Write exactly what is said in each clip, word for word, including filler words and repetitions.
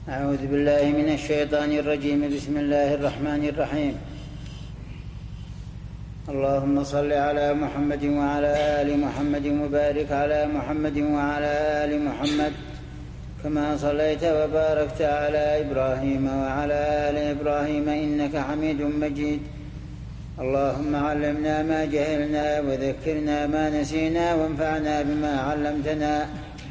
أعوذ بالله من الشيطان الرجيم. بسم الله الرحمن الرحيم. اللهم صل على محمد وعلى آل محمد وبارك على محمد وعلى آل محمد كما صليت وباركت على إبراهيم وعلى آل إبراهيم إنك حميد مجيد. اللهم علمنا ما جهلنا وذكرنا ما نسينا وانفعنا بما علمتنا.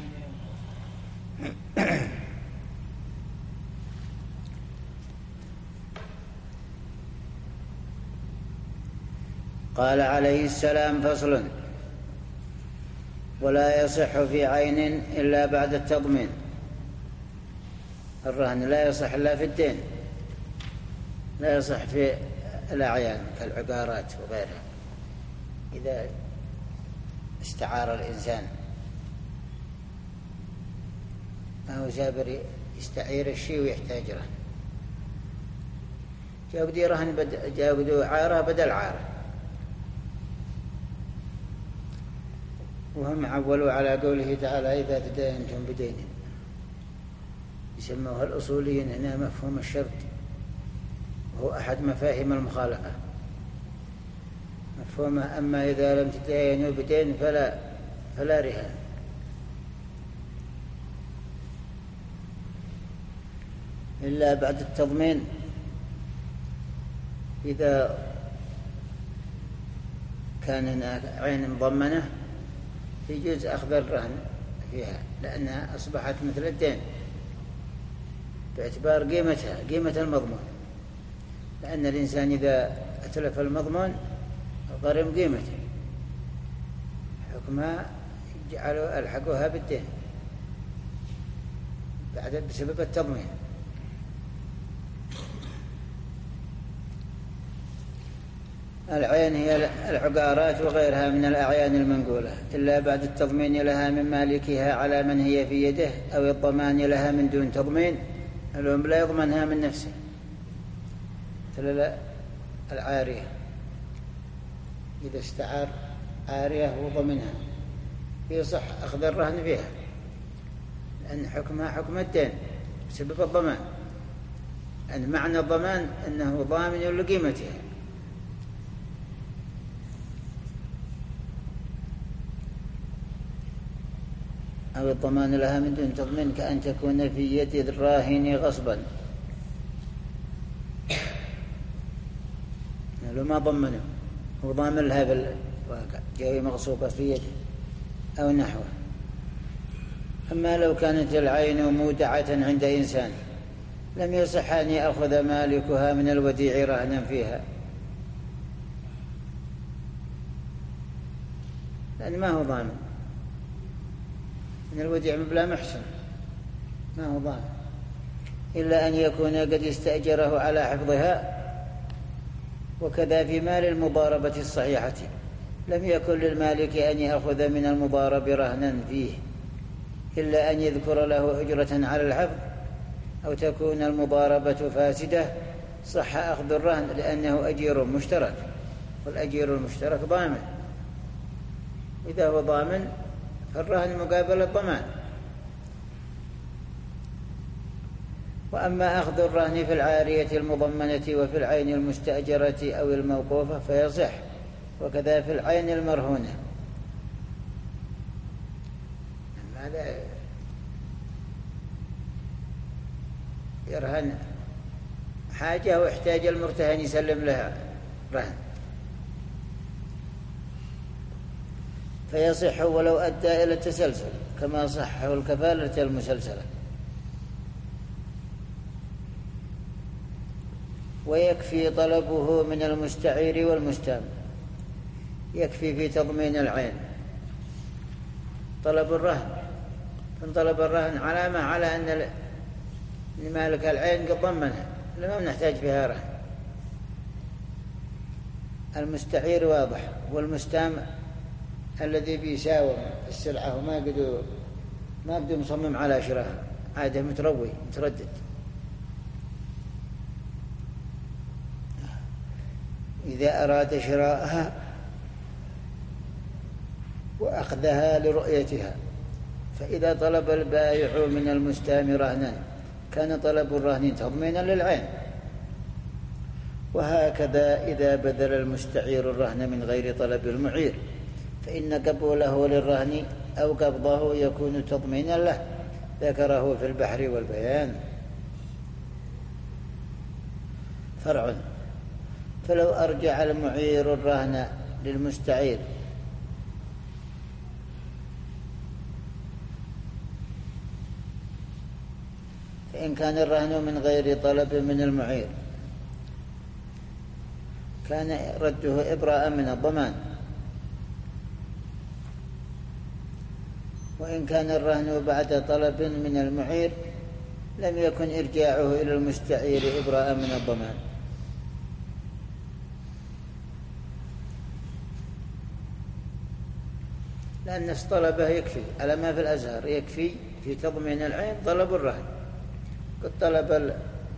قال عليه السلام: فصل: ولا يصح في عين إلا بعد التضمين. الرهن لا يصح إلا في الدين، لا يصح في الأعيان كالعقارات وغيرها. إذا استعار الإنسان ما هو جابر يستعير الشيء ويحتاج رهن، جاودي رهن بد... جاودوا عارة بدل عارة، وهم عولوا على قوله تعالى: إذا تداينتم بدين. يسموها الأصوليين هنا مفهوم الشرط، وهو أحد مفاهيم المخالفة مفهومه. أما إذا لم تداينوا بدين فلا فلا رهان. إلا بعد التضمين، إذا كان هناك عين مضمنة يجوز أخذ الرهن فيها، لأنها أصبحت مثل الدين باعتبار قيمتها قيمة المضمون، لأن الإنسان إذا أتلف المضمون غرم قيمته، حكمها جعلوا ألحقوها بالدين بعد بسبب التضمين. العين هي العقارات وغيرها من الأعيان المنقولة، إلا بعد التضمين لها من مالكها على من هي في يده، أو الضمان لها من دون تضمين، الأم لا يضمنها من نفسه، مثل العارية إذا استعار عارية وضمنها يصح أخذ الرهن فيها، لأن حكمها حكم الدين بسبب الضمان. أن معنى الضمان أنه ضامن لقيمتها. أو الضمان لها من دون تضمين كأن تكون في يد الراهن غصبا، لو ما ضمنه هو ضامن لها بالواقع، جاء مغصوبة في يده أو نحوه. أما لو كانت العين مودعة عند إنسان لم يصح أن يأخذ مالكها من الوديع رهنا فيها، لأن ما هو ضامن من الوديع بلا محسن، ما هو ضامن، إلا أن يكون قد استأجره على حفظها. وكذا في مال المضاربة الصحيحة لم يكن للمالك أن يأخذ من المضارب رهنا فيه، إلا أن يذكر له أجرة على الحفظ، أو تكون المضاربة فاسدة صح أخذ الرهن، لأنه أجير مشترك، والأجير المشترك ضامن. إذا هو ضامن فالرهن مقابل الضمان. وأما أخذ الرهن في العارية المضمنة وفي العين المستأجرة أو الموقوفة فيصح، وكذا في العين المرهونة. هذا يرهن حاجة واحتاج المرتهن يسلم لها رهن فيصح ولو أدى إلى التسلسل، كما صحه الكفالة المسلسلة. ويكفي طلبه من المستعير والمستام، يكفي في تضمين العين طلب الرهن. إن طلب الرهن علامة على أن مالك العين قد ضمنها، لما نحتاج فيها رهن. المستعير واضح، والمستام الذي بيساوم السلعة وما قدوا ما قدوا مصمم على شراها، عاده متروي متردد. إذا أراد شراءها وأخذها لرؤيتها، فإذا طلب البائع من المستام رهنا كان طلب الرهن تضمينا للعين. وهكذا إذا بذل المستعير الرهن من غير طلب المعير فإن قبوله للرهن أو قبضه يكون تضمينا له، ذكره في البحر والبيان. فرع: فلو أرجع المعير الرهن للمستعير فإن كان الرهن من غير طلب من المعير كان رده إبراء من الضمان، وإن كان الرهن بعد طلب من المعير لم يكن إرجاعه إلى المستعير إبراء من الضمان. لأن نفس طلبه يكفي على ما في الأزهر، يكفي في تضمين العين طلب الرهن. قد طلب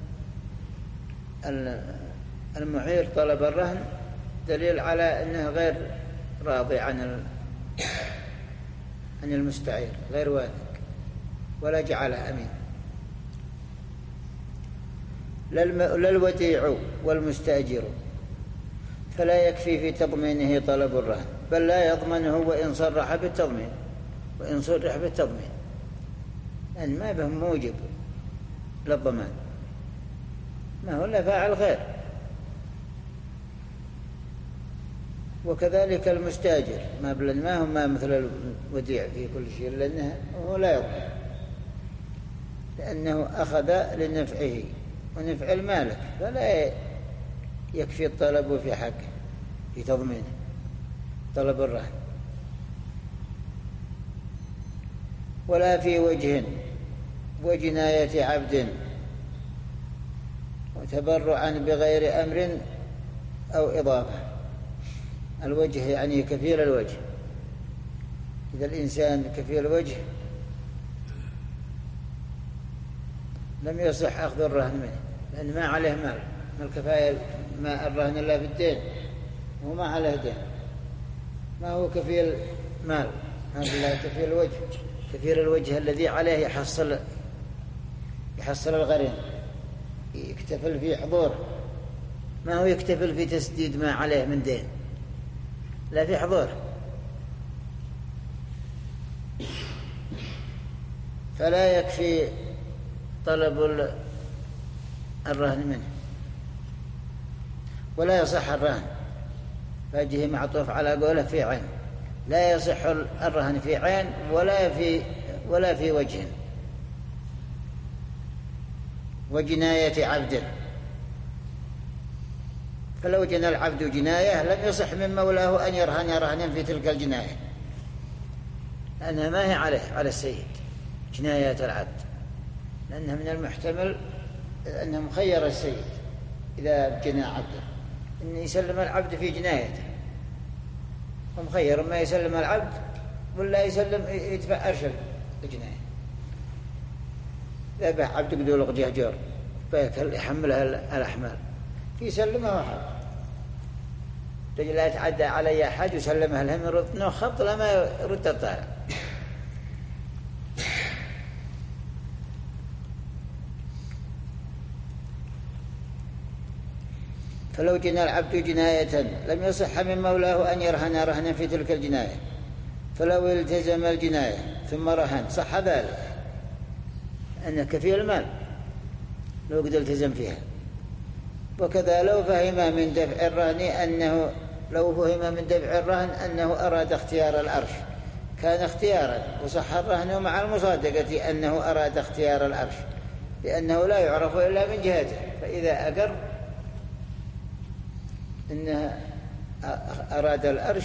المعير طلب الرهن دليل على أنه غير راضي عن عن المستعير، غير واثق ولا جعله أمين. لا الوديع والمستأجر فلا يكفي في تضمينه طلب الرهن، بل لا يضمنه وإن صرح بالتضمين وإن صرح بالتضمين، لأن ما به موجب للضمان، ما هو إلا فاعل خير. وكذلك المستاجر ما بلن ما هم ما مثل الوديع في كل شيء، لأنه هو لا يضمن، لأنه أخذ لنفعه ونفع المالك، فلا يكفي الطلب في حقه في تضمينه طلب الرهن. ولا في وجه وجناية عبد وتبرعا بغير أمر أو إضافة. الوجه يعني كفيل الوجه، إذا الإنسان كفيل الوجه لم يصح أخذ الرهن منه، لأن ما عليه مال، ما الكفاية ما الرهن إلا بالدين، وما عليه دين، ما هو كفيل مال، هذا كفيل الوجه. كفيل الوجه الذي عليه يحصل يحصل الغريم، يكتفل في حضوره، ما هو يكتفل في تسديد ما عليه من دين، لا في حضوره. فلا يكفي طلب الرهن منه، ولا يصح الرهن، فاجه معطوف على قوله في عين، لا يصح الرهن في عين ولا في ولا في وجه. وجناية عبد، فلو جنى العبد جناية لم يصح من مولاه أن يرهن رهنا في تلك الجناية، لأنها ما هي عليه على السيد جنايات العبد، لأنها من المحتمل أنه مخير السيد إذا جنى عبده أن يسلم العبد في جنايته، ومخير ما يسلم العبد ولا يسلم يدفع أرش الجناية. إذا به عبد قدولق جهجور فيحملها الأحمال يسلمها واحد، رجل لا يتعدى علي أحد يسلمها لهم يرد نو خط لما يرد الطالع. فلو جنى العبد جناية لم يصح من مولاه أن يرهن رهنا في تلك الجناية، فلو التزم الجناية ثم رهن صح ذلك، أنه كفيل المال لو قد التزم فيها. وكذا لو فهم من دفع الرهن أنه لو فهم من دفع الرهن أنه أراد اختيار الأرش كان اختيارا، وصح الرهن مع المصادقة أنه أراد اختيار الأرش، لأنه لا يعرف إلا من جهته. فإذا أقر إنه أراد الأرش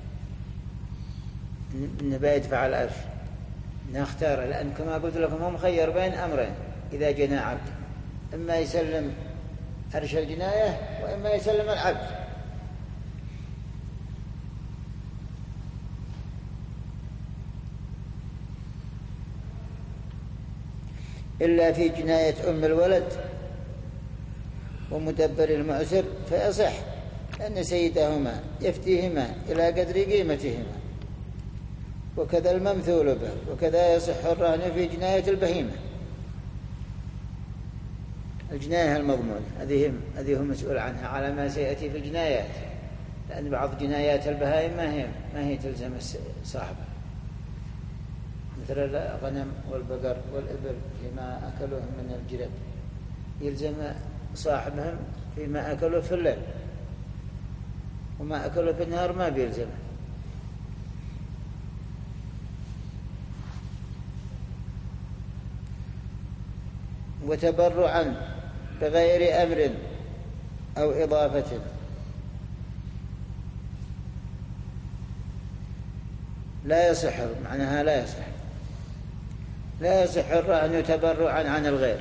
إنه بيدفع الأرش، إنه اختار، لأن كما قلت لكم هو مخير بين أمرين إذا جنى عبد، إما يسلم أرش الجناية وإما يسلم العبد. إلا في جناية أم الولد ومدبر المعسر فيصح أن سيدهما يفتيهما إلى قدر قيمتهما، وكذا الممثول به، وكذا يصح الرهن في جناية البهيمة. الجناية المضمونة هذه هذه هو مسؤول عنها على ما سيأتي في الجنايات، لأن بعض جنايات البهائم ما هي ما هي تلزم صاحبها، مثل الغنم والبقر والإبل فيما أكلوه من الجرب يلزم صاحبهم فيما أكلوه في الليل، وما أكلوه في النهار ما بيلزمه. وتبرعا بغير أمر أو إضافة، لا يصح، معناها لا يصح لا يصح الرهن تبرعا عن الغير،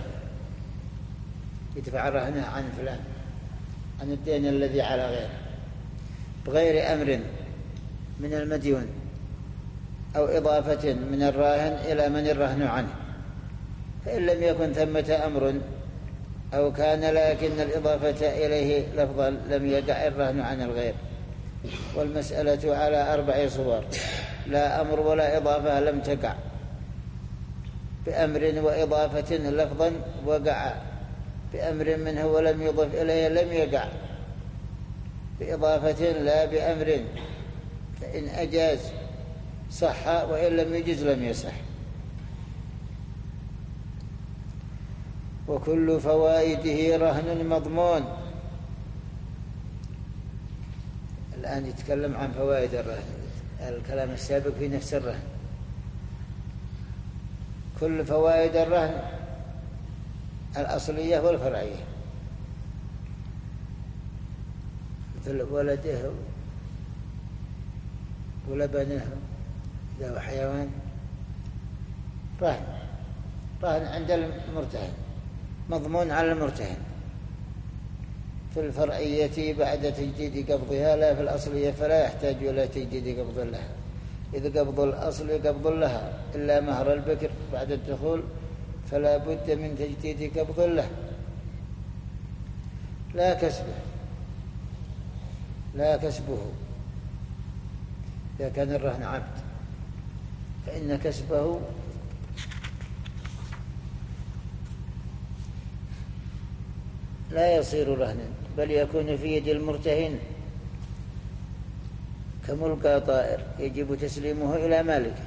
يدفع الرهن عن فلان عن الدين الذي على غيره بغير أمر من المديون أو إضافة من الراهن إلى من الرهن عنه، فإن لم يكن ثمة أمر أو كان لكن الإضافة إليه لفظا لم يقع الرهن عن الغير. والمسألة على أربع صور: لا أمر ولا إضافة لم تقع، بأمر وإضافة لفظا وقع، بأمر منه ولم يضف إليه لم يقع، بإضافة لا بأمر، فإن أجاز صح وإن لم يجز لم يصح. وكل فوائده رهن مضمون. الآن يتكلم عن فوائد الرهن، الكلام السابق في نفس الرهن. كل فوائد الرهن الأصلية والفرعية، مثل ولده ولبنه إذا هو حيوان رهن، رهن عند المرتهن، مضمون على المرتهن. في الفرعية بعد تجديد قبضها، لا في الأصلية فلا يحتاج إلى تجديد قبض لها، إذ قبض الأصل قبض لها، إلا مهر البكر بعد الدخول فلا بد من تجديد قبض له. لا كسبه لا كسبه إذا كان الرهن عبد، فإن كسبه لا يصير رهنا، بل يكون في يد المرتهن كملقى طائر يجب تسليمه إلى مالكه،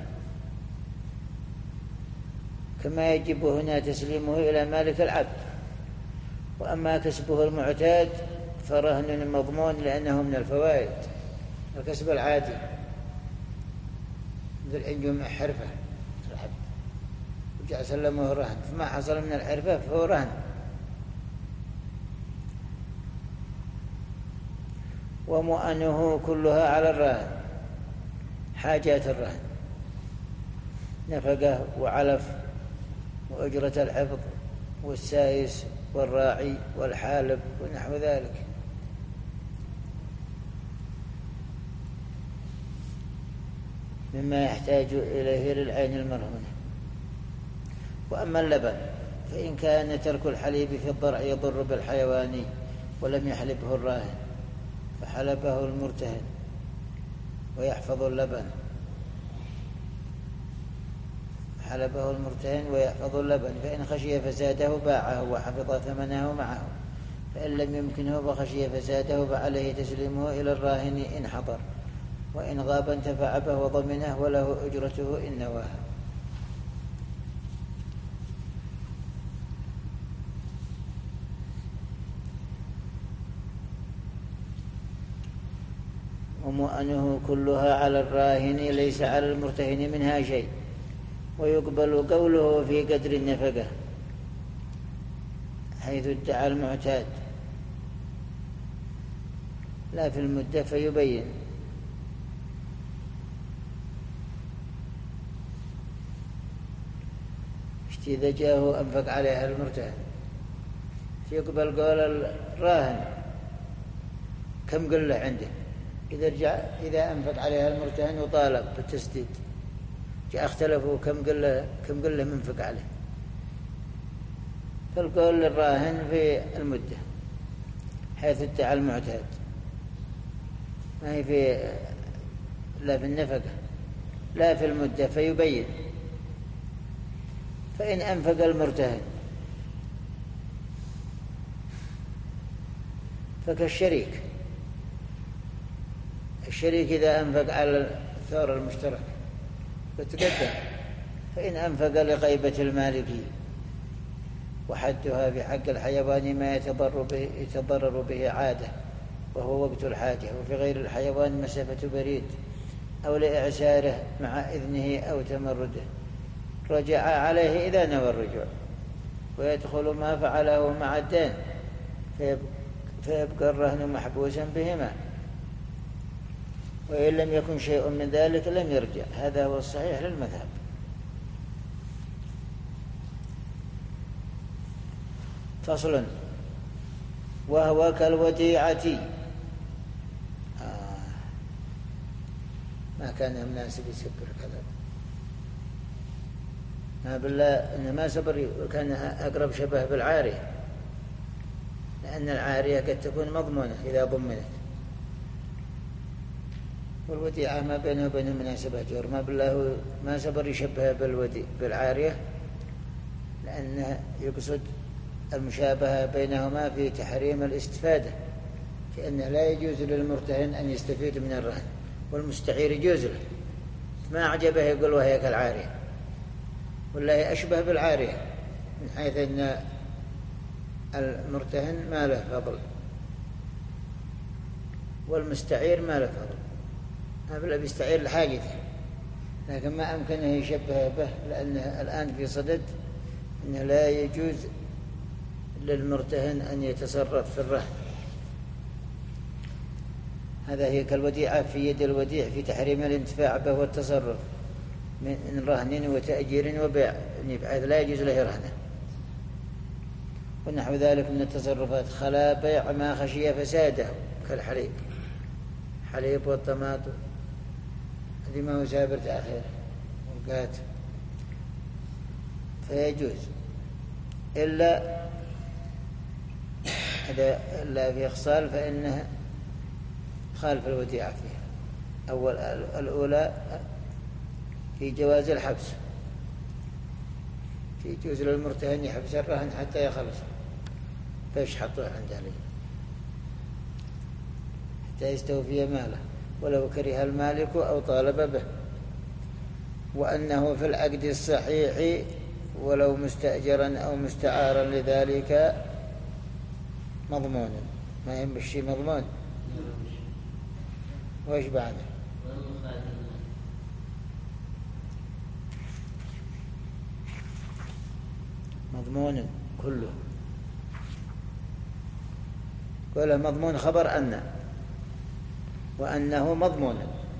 كما يجب هنا تسليمه إلى مالك العبد. وأما كسبه المعتاد فرهن مضمون، لأنه من الفوائد، الكسب العادي مثل إن جمع حرفة العبد وجاء سلمه رهن، فما حصل من الحرفة فهو رهن. ومؤنه كلها على الرهن، حاجات الرهن، نفقة وعلف وأجرة الحفظ والسائس والراعي والحالب ونحو ذلك. مما يحتاج إليه للعين المرهونة. وأما اللبن فإن كان ترك الحليب في الضرع يضر بالحيوان ولم يحلبه الراهن فحلبه المرتهن ويحفظ اللبن، حلبه المرتهن ويحفظ اللبن، فإن خشي فساده باعه وحفظ ثمنه معه، فإن لم يمكنه وخشي فساده فعليه تسليمه إلى الراهن إن حضر، وإن غاب انتفع به وضمنه وله أجرته إن نواها. ومؤنه كلها على الراهن ليس على المرتهن منها شيء، ويقبل قوله في قدر النفقة حيث ادعى المعتاد، لا في المدة فيبين. إذا جاءه أنفق عليها المرتهن يقبل قول الراهن كم قل له عنده، إذا رجع إذا أنفق عليها المرتهن وطالب بالتسديد جاء اختلفوا كم قل له كم قل له منفق عليه، فالقول للراهن في المدة حيث ادعى المعتاد، ما هي في لا في النفقة لا في المدة فيبين. فإن أنفق المرتهن فكالشريك. الشريك إذا أنفق على الثور المشترك فتقدم، فإن أنفق لغيبة المالك وحدها في حق الحيوان ما يتضرر به, يتضرر به عادة وهو وقت الحاجة، وفي غير الحيوان مسافة بريد أو لإعساره مع إذنه أو تمرده، رجع عليه إذا نوى الرجوع، ويدخل ما فعله مع الدين فيبقى الرهن محبوسا بهما، وإن لم يكن شيء من ذلك لم يرجع. هذا هو الصحيح للمذهب. فصل. وهو كالوديعة. آه. ما كان مناسب يسبر كذا، ما بالله إنه ما سبر، وكان أقرب شبه بالعارية، لأن العارية قد تكون مضمونة إذا ضمنت، والوديعة ما بينه وبين مناسبة جور، ما بالله ما سبر يشبه بالودي بالعارية، لأنه يقصد المشابهة بينهما في تحريم الاستفادة، كأنه لا يجوز للمرتهن أن يستفيد من الرهن، والمستعير يجوز له، ما أعجبه يقول وهي كالعارية، ولا هي أشبه بالعارية، من حيث أن المرتهن ما له فضل والمستعير ما له فضل، ما بلا بيستعير لحاجته، لكن ما أمكنه يشبه به، لأنه الآن في صدد أنه لا يجوز للمرتهن أن يتصرف في الرهن. هذا هي كالوديعة في يد الوديع في تحريم الانتفاع به والتصرف من رهن وتأجير وبيع، بحيث لا يجوز له رهنه. ونحو ذلك من التصرفات خلا بيع ما خشي فساده كالحليب، حليب والطماطم، هذه ما هو سابر تأخير وقات، فيجوز إلا إذا إلا في إخصال فإنه خالف الوديعة فيها. أول الأولى في جواز الحبس، في جوز للمرتهن يحبس الرهن حتى يخلص، فيشحطه عند أهله حتى يستوفي ماله ولو كره المالك أو طالب به. وأنه في العقد الصحيح ولو مستأجرا أو مستعارا لذلك مضمون، ما يمشي مضمون. وإيش بعده؟ مضمون كله، قوله مضمون خبر أن، وأنه مضمون،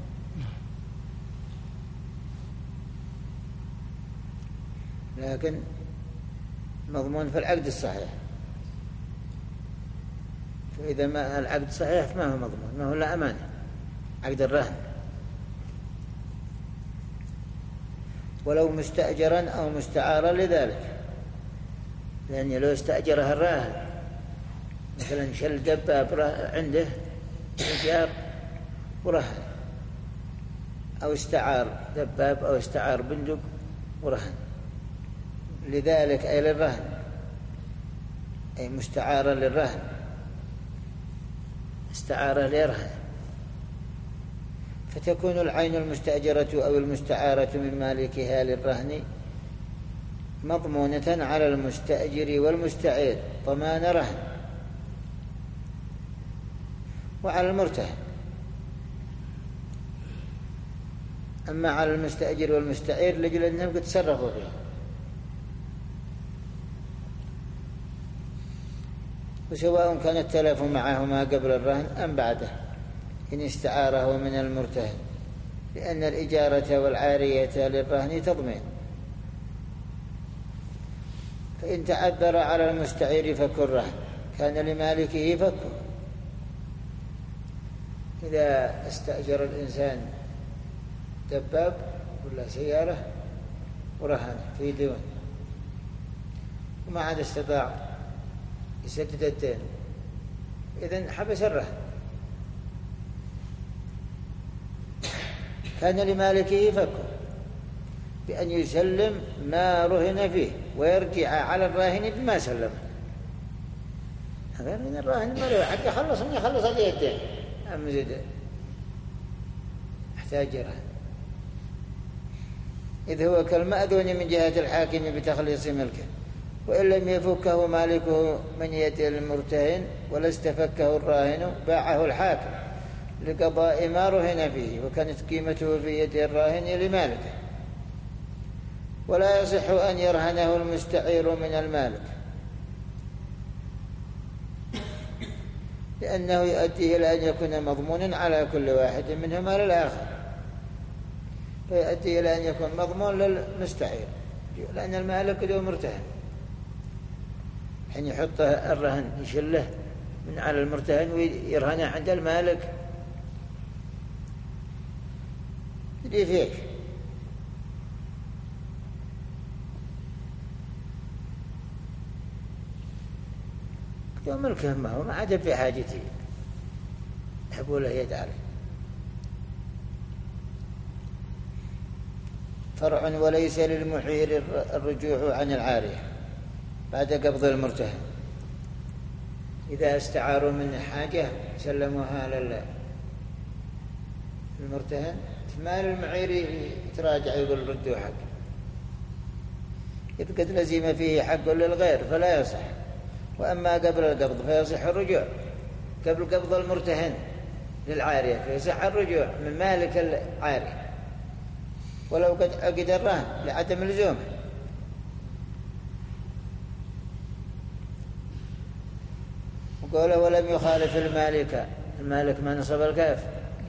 لكن مضمون في العقد الصحيح، فإذا ما العقد صحيح فما هو مضمون، ما هو لا أمانة، عقد الرهن. ولو مستأجرا أو مستعارا لذلك، لأن لو استأجرها الراهن مثلا شل دباب عنده إيجار ورهن، أو استعار دباب أو استعار بندق ورهن، لذلك أي للرهن، أي مستعارا للرهن، استعارة ليرهن، فتكون العين المستأجرة أو المستعارة من مالكها للرهن مضمونة على المستأجر والمستعير ضمان رهن، وعلى المرتهن. أما على المستأجر والمستعير لجل أنهم قد تصرفوا فيه، وسواء كان التلف معهما قبل الرهن أم بعده إن استعاره من المرتهن، لأن الإجارة والعارية للرهن تضمين. فإن تعذر على المستعير فك الرهن كان لمالكه فكه. إذا استأجر الإنسان دباب ولا سيارة ورهن في ديون وما عاد استطاع يسدد الدين، إذن حبس الرهن، كان لمالكه فكه بأن يسلم ما رهن فيه ويرجع على الراهن بما سلمه. غير من الراهن مريض حق يخلص من يخلص عليه الدين أم زيد احتاج رهن، إذ هو كالمأذون من جهة الحاكم بتخليص ملكه، وإن لم يفكه مالكه من يد المرتهن ولا استفكه الراهن باعه الحاكم لقضاء ما رهن فيه، وكانت قيمته في يد الراهن لمالكه، ولا يصح أن يرهنه المستعير من المالك، لأنه يؤدي إلى أن يكون مضمونا على كل واحد منهما للآخر، فيؤدي إلى أن يكون مضمون للمستعير، لأن المالك له مرتهن، حين يحط الرهن يشله من على المرتهن ويرهنه عند المالك يدي فيك. يوم ملكه ما هو ما عاد في حاجتي يحبوا له يد عليه. فرع وليس للمحير الرجوع عن العارية بعد قبض المرتهن، إذا استعاروا من حاجة سلموها للمرتهن ما للمعير يتراجع يقول ردوا حق، إذ قد لزم فيه حق للغير فلا يصح. وأما قبل القبض فيصح الرجوع، قبل قبض المرتهن للعارية فيصح الرجوع من مالك العارية ولو قد عقد الرهن لعدم لزومه. وقوله ولم يخالف المالك، المالك ما نصب الكاف.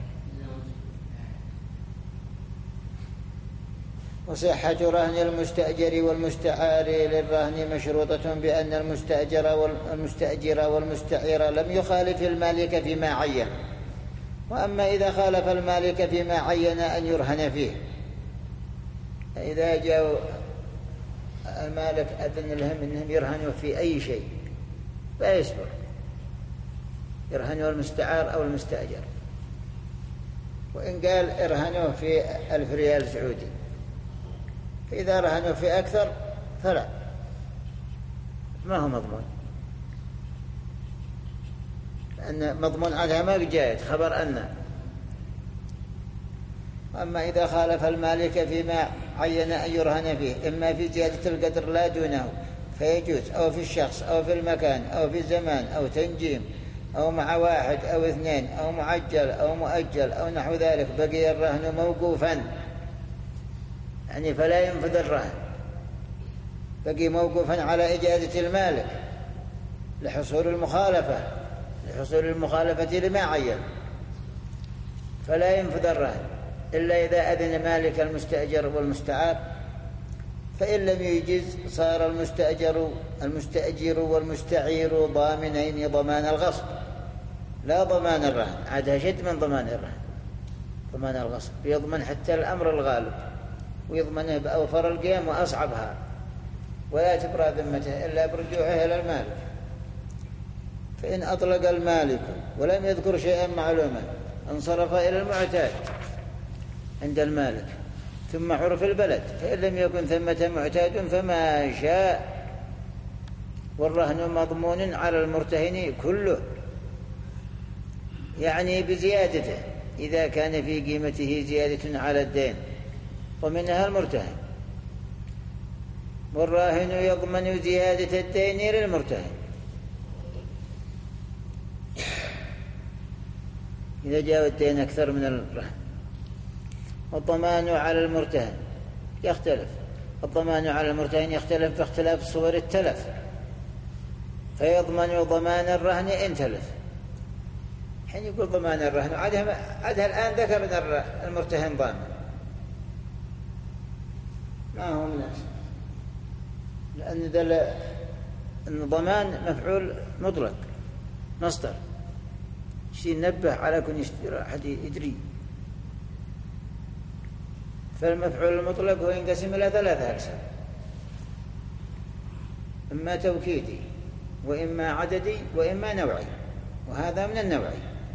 وصحة رهن المستأجر والمستعار للرهن مشروطة بأن المستأجر والمستأجر والمستعير لم يخالف المالك فيما عين. وأما إذا خالف المالك فيما عين أن يرهن فيه، إذا جاء المالك أذن لهم أنهم يرهنوا في أي شيء لا يصبر، يرهنوا المستعار أو المستأجر، وإن قال ارهنوا في ألف ريال سعودي، فإذا رهنوا في أكثر فلا، ما هو مضمون، لأن مضمون عنها ما جاءت خبر أن. أما إذا خالف المالك فيما عين أن يرهن فيه، إما في زيادة القدر لا دونه فيجوز، أو في الشخص أو في المكان أو في الزمان أو تنجيم أو مع واحد أو اثنين أو معجل أو مؤجل أو نحو ذلك، بقي الرهن موقوفا، يعني فلا ينفذ الرهن، بقي موقوفا على إجازة المالك لحصول المخالفة لحصول المخالفة لما عين، فلا ينفذ الرهن إلا إذا أذن مالك المستأجر والمستعار. فإن لم يجز صار المستأجر المستأجر والمستعير ضامنين ضمان الغصب لا ضمان الرهن، عادها شد من ضمان الرهن، ضمان الغصب يضمن حتى الأمر الغالب ويضمنه بأوفر القيم وأصعبها، ولا تبرى ذمته إلا برجوعه إلى المالك. فإن أطلق المالك ولم يذكر شيئا معلوما انصرف إلى المعتاد عند المالك ثم عرف البلد، فإن لم يكن ثمة معتاد فما شاء، والرهن مضمون على المرتهن كله، يعني بزيادته إذا كان في قيمته زيادة على الدين، ومنها المرتهن، والراهن يضمن زيادة الدين للمرتهن إذا جاء الدين أكثر من الرهن. والضمان على المرتهن يختلف، الضمان على المرتهن يختلف باختلاف صور التلف، فيضمن ضمان الرهن إن تلف. حين يقول ضمان الرهن عادها, عادها الآن ذكر من المرتهن ضامن، ما هو الناس، لأن دل الضمان مفعول مطلق مصدر، شيء نبه على كن يشتري أحد يدري. فالمفعول المطلق هو ينقسم إلى ثلاثة أقسام، إما توكيدي وإما عددي وإما نوعي، وهذا من النوعي،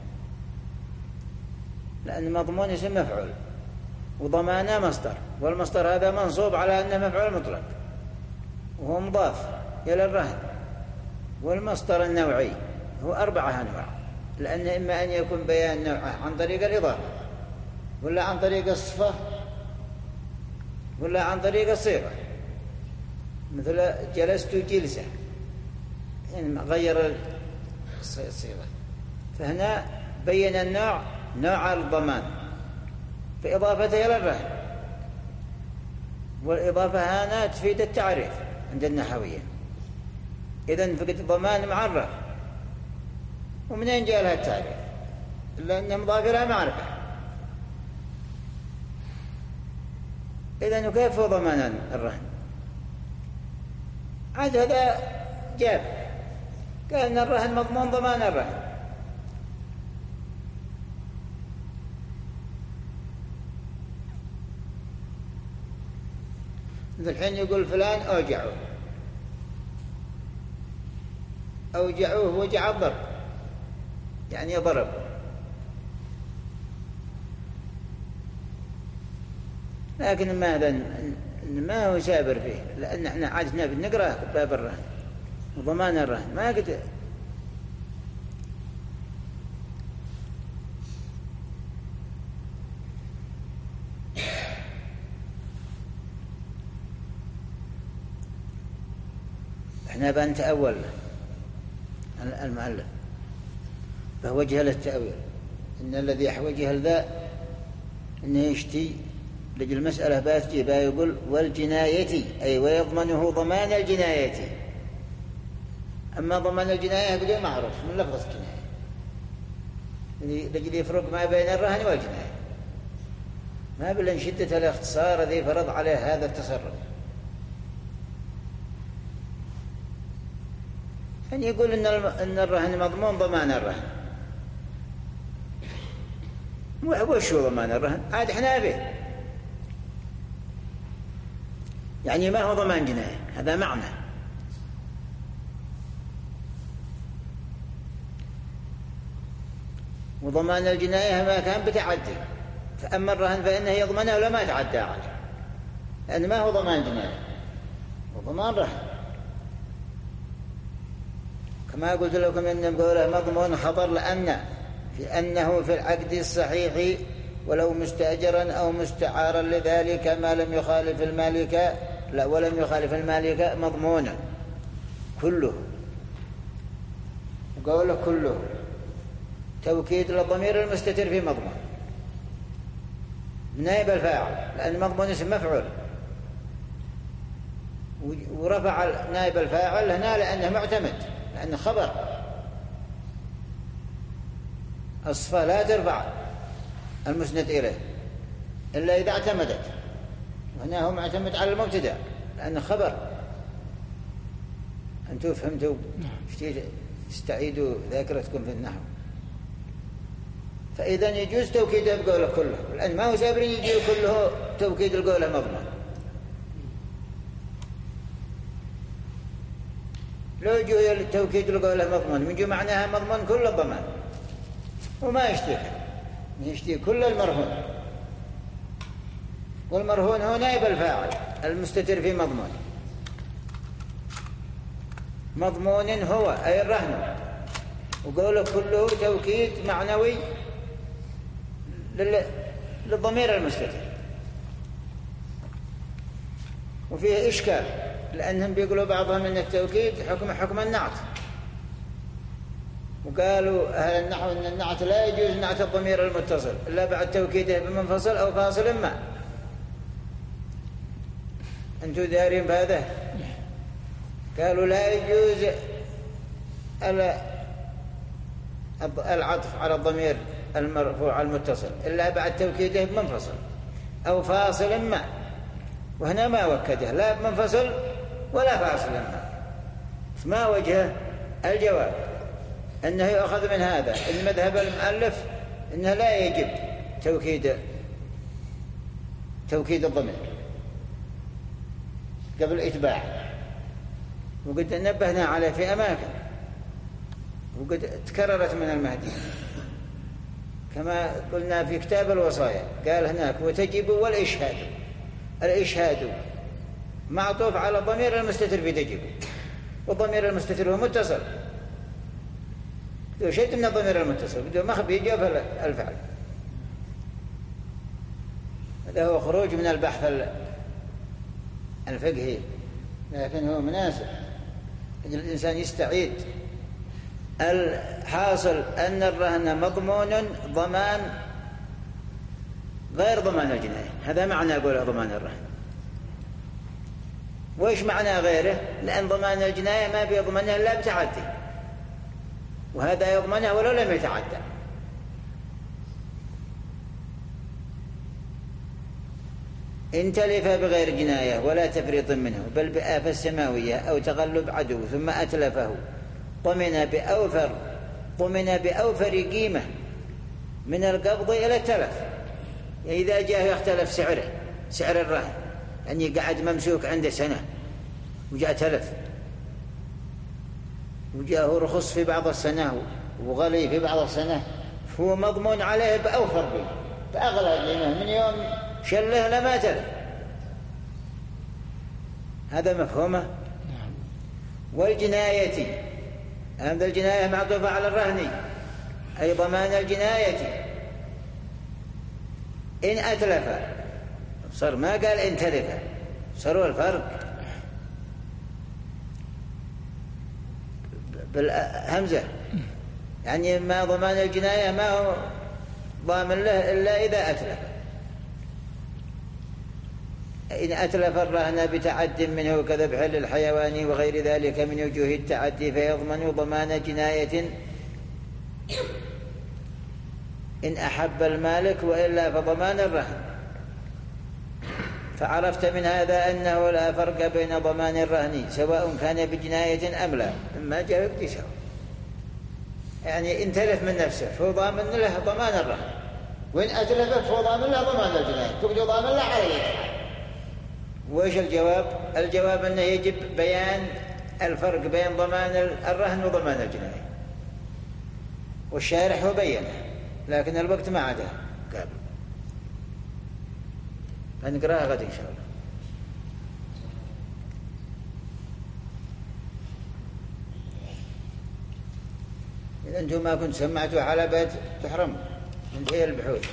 لأن مضمون اسم مفعول وضمانه مصدر، والمصدر هذا منصوب على أنه مفعول مطلق وهو مضاف إلى الرهن، والمصدر النوعي هو أربعة أنواع، لأن إما أن يكون بيان نوعه عن طريق الإضافة، ولا عن طريق الصفة، ولا عن طريق الصيغة، مثل جلست جلسة يعني غير الصيغة. فهنا بين النوع نوع الضمان بإضافته إلى الرهن، والإضافة هنا تفيد التعريف عند النحويين. إذن فقد ضمان مع الرهن، ومنين جاء لها التعريف؟ لأنه مضاف إلى معرفة. إذن كيف هو ضمان الرهن؟ عاد هذا جاب قال أن الرهن مضمون ضمان الرهن. مثل الحين يقول فلان أوجعه، أوجعوه وجع الضرب يعني ضرب. لكن ماذا ما هو سابر فيه، لأن احنا عادنا بنقرأ باب الرهن وضمان الرهن ما قد احنا بنتأول المؤلف فوجه للتأويل إن الذي يحوجه ذا إنه يشتي لجل المسألة باتجي با يقول والجناية أي ويضمنه ضمان الجناية. أما ضمان الجناية بدون معروف من لفظ الجناية لجل يفرق ما بين الرهن والجناية، ما بلن شدة الاختصار الذي فرض عليه هذا التصرف. أن يقول إن الرهن مضمون ضمان الرهن. وش هو ضمان الرهن؟ عاد احنا به يعني ما هو ضمان جناية، هذا معنى. وضمان الجناية ما كان بتعدي، فأما الرهن فإنه يضمنه ولا ما يتعدى عليه، لأن ما هو ضمان جناية وضمان رهن. كما قلت لكم إن قوله مضمون خبر لأن في أنه في العقد الصحيح ولو مستأجرا أو مستعارا لذلك ما لم يخالف المالك لا ولم يخالف المالك مضمونا كله. وقوله كله توكيد للضمير المستتر في مضمون نائب الفاعل، لأن مضمون اسم مفعول، ورفع نائب الفاعل هنا لأنه معتمد، لأنه خبر. الصفة لا ترفع المسند إليه إلا إذا اعتمدت، وهنا هو معتمد على المبتدأ لأنه خبر. أنتم فهمتوا استعيدوا ذاكرتكم في النحو. فإذا يجوز توكيده بقوله كله، لأن ما هو سابر يجي كله توكيد القوله مضمون. لو يجي التوكيد القوله مضمون من جو معناها مضمون كل الضمان، وما يشتي يشتي كل المرهون، والمرهون هو نائب الفاعل المستتر في مضمون. مضمون هو أي الرهن، وقوله كله توكيد معنوي للضمير المستتر. وفيه إشكال لأنهم بيقولوا بعضهم أن التوكيد حكم حكم النعت، وقالوا أهل النحو أن النعت لا يجوز نعت الضمير المتصل إلا بعد توكيده بمنفصل أو فاصل ما. أنتم دارين بهذا؟ قالوا لا يجوز العطف على الضمير المرفوع المتصل إلا بعد توكيده بمنفصل أو فاصل ما، وهنا ما وكده لا بمنفصل ولا فاصل ما. فما وجه الجواب؟ أنه يؤخذ من هذا المذهب المؤلف أنه لا يجب توكيد توكيد الضمير قبل إتباع، وقد نبهنا عليه في أماكن وقد تكررت من المهدي، كما قلنا في كتاب الوصايا قال هناك وتجب والإشهاد. الإشهاد معطوف على الضمير المستتر في تجب، والضمير المستتر هو متصل، بدون شيء من الضمير المتصل بدون مخفي يجوب الفعل. هذا هو خروج من البحث الفقهي، لكن هو مناسب أن الإنسان يستعيد. الحاصل أن الرهن مضمون ضمان غير ضمان الجناية، هذا معنى أقول ضمان الرهن. وإيش معنى غيره؟ لأن ضمان الجناية ما بيضمنه إلا بتعدي، وهذا يضمنه ولو لم يتعدى. إن تلف بغير جناية ولا تفريط منه بل بآفة سماوية أو تغلب عدو ثم أتلفه ضمن بأوفر ضمن بأوفر قيمة من القبض إلى التلف. يعني إذا جاء يختلف سعره، سعر الرهن، يعني قعد ممسوك عنده سنة وجاء تلف، وجاءه رخص في بعض السنة وغلي في بعض السنة، فهو مضمون عليه بأوفر قيمة، بأغلى قيمة من يوم شله لما تلف. هذا مفهومه. والجناية، هذا الجناية معطوفة على الرهن، أي ضمان الجناية. إن أتلف، صار ما قال إن تلف، صاروا الفرق بالهمزة، يعني ما ضمان الجناية ما هو ضامن له إلا إذا أتلف. إن أتلف الرهن بتعد منه كذبح للحيوان وغير ذلك من وجوه التعدي فيضمن ضمان جناية إن أحب المالك، وإلا فضمان الرهن. فعرفت من هذا أنه لا فرق بين ضمان الرهن سواء كان بجناية أم لا، إما جاء اكتساب، يعني إن تلف من نفسه فهو ضامن له ضمان الرهن، وإن أتلفت فهو ضامن له ضمان الجناية، تقول ضامن له عليه. وإيش الجواب؟ الجواب أنه يجب بيان الفرق بين ضمان الرهن وضمان الجناية، والشارح هو بينه لكن الوقت ما عدا قابل، فنقرأها غد إن شاء الله. إذا أنتم ما كنت سمعتوا على بيت تحرموا من هي البحوث،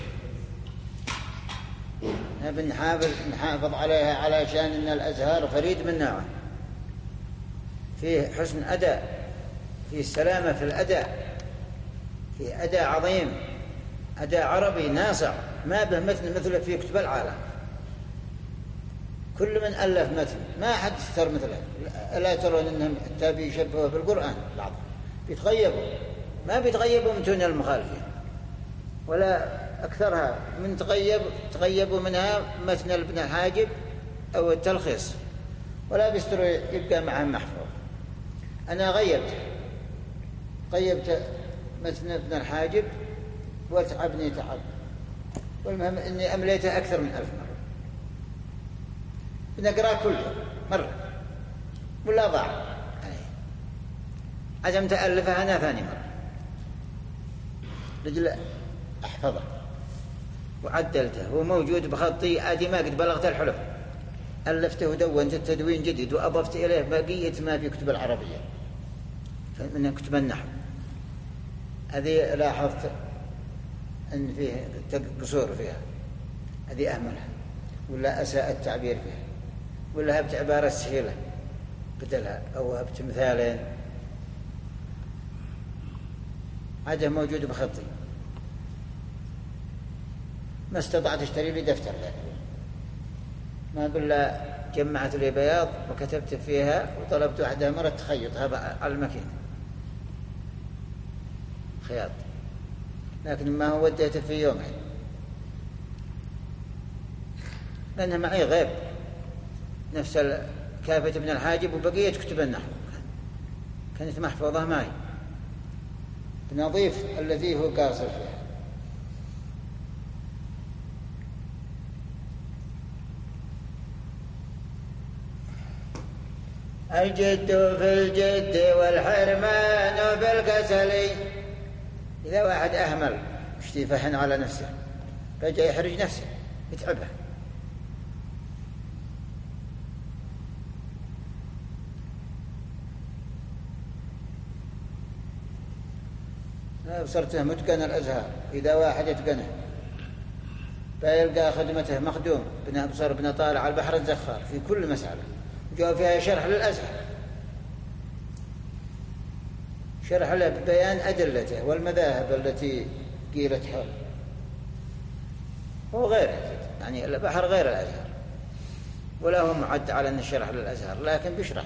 نبي نحافظ نحافظ عليها علشان إن الأزهار فريد من نوعه، فيه حسن أداء، فيه سلامة في الأداء، فيه أداء عظيم، أداء عربي ناصع ما به مثل مثل في كتب العالم. كل من ألف مثل ما حد استر مثله. لا ترون أنهم حتى بيشبهوا بالقرآن بعض، بيتغيبوا ما بيتغيبوا من تون المخالفين، ولا أكثرها من تغيب تغيبوا منها مثل ابن الحاجب أو التلخيص، ولا بيستروا يبقى معهم محفوظ. أنا غيبت غيبت مثل ابن الحاجب وتعبني تعب، والمهم إني أمليته أكثر من ألف مرة، بنقرأ كله مرة ولا ضاع، عزمت ألفها أنا ثاني مرة رجل أحفظه وعدلته، هو موجود بخطي عادي ما قد بلغت الحلو، ألفته ودونت التدوين جديد وأضفت إليه بقية ما في كتب العربية من كتب النحو. هذه لاحظت أن فيه قصور فيها، هذه أهملها ولا أساء التعبير فيها، ولا هبت عبارة سهيلة بدلها، أو هبت مثالين، هذا موجود بخطي، ما استطعت اشتري لي دفتر ذلك، ما أقول لا جمعت لي بياض وكتبت فيها وطلبت واحدة مرة تخيطها على المكينة خياط، لكن ما هو وديته في يومين لأنها معي غيب نفس كافة ابن الحاجب وبقية كتب النحو كانت محفوظة معي بنظيف الذي هو قاصر فيها. الجد في الجد والحرمان بالكسل. إذا واحد أهمل مش يفهن على نفسه فجأة يحرج نفسه يتعبه. صرته متقن الأزهار. إذا واحد يتقنه فيلقى خدمته مخدوم، صار بن طالع على البحر الزخار في كل مسألة، جاء فيها شرح للأزهر، شرح له ببيان أدلته والمذاهب التي قيلت حول، هو غيره يعني البحر غير الأزهر، ولا هو معد على أن الشرح للأزهر، لكن بيشرح.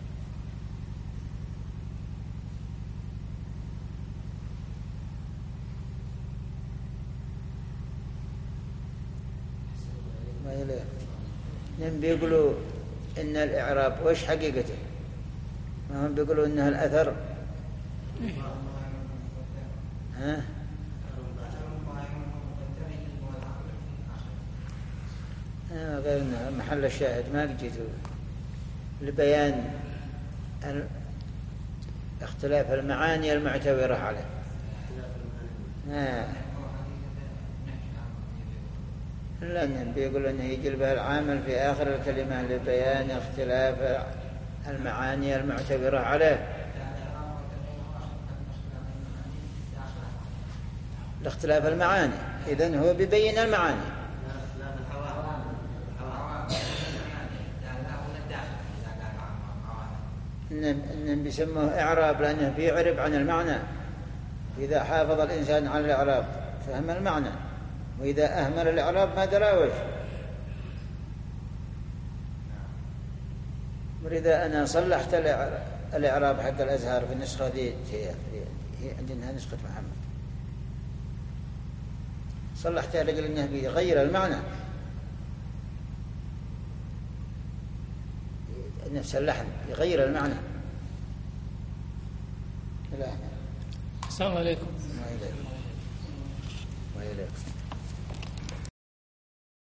هم بيقولوا إن الإعراب وش حقيقته؟ ما هم بيقولوا إنها الأثر، ها؟ آه غير إنه محل الشاهد ما لقيته لبيان اختلاف المعاني المعتبرة عليه. آه. لأنهم بيقولوا أنه يجي به العامل في آخر الكلمة لبيان اختلاف المعاني المعتبرة عليه. لاختلاف المعاني، إذن هو بيبين المعاني. إنهم بيسموه إعراب لأنه بيعرب عن المعنى. إذا حافظ الإنسان على الإعراب فهم المعنى، وإذا أهمل الإعراب ما درى وش. ولذا أنا صلحت الإعراب حق الأزهار في النسخة ذي، هي عندنا نسخة محمد، صلحتها لأجل أنه بيغير المعنى، نفس اللحن يغير المعنى. السلام عليكم.